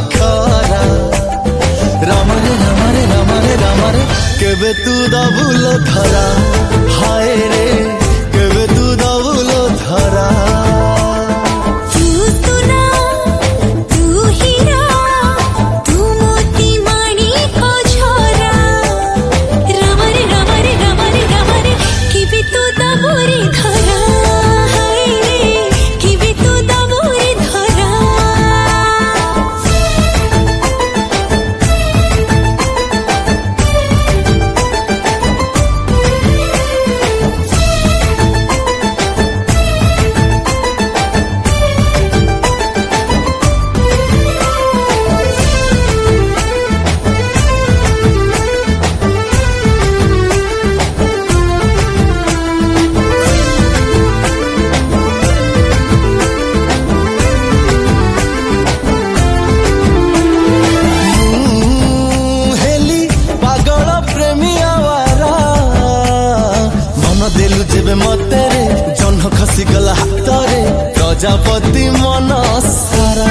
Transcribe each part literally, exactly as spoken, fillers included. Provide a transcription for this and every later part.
खरा राम रे राम रे राम रे राम रे केबे तू दबुलो धरा हाय रे केबे तू दबुलो धरा मते रे जन्ह खसी गला हाथ रे प्रजापति मन सारा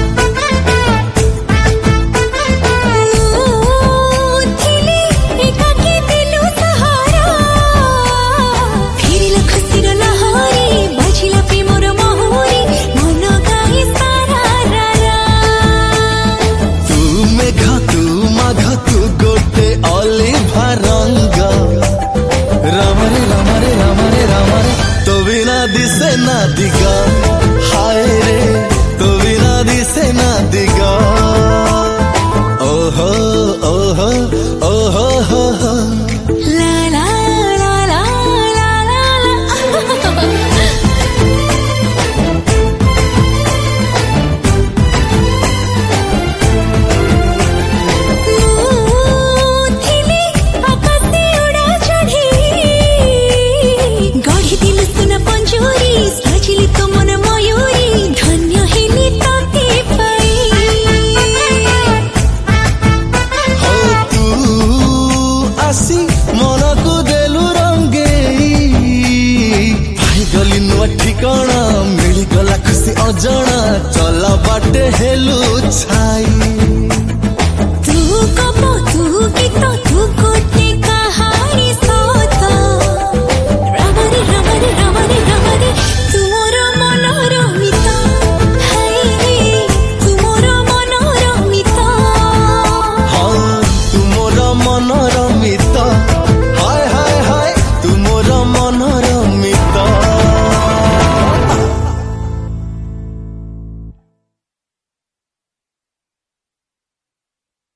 दिसे ना दिगा हाय रे तो बिना दिसे ना दिगा ओहो ओहो ओहो हो हो ला ला ला ला ला ला ठिकाना मिलगला खुशी अजଣା चला बाटे हेलु छाई।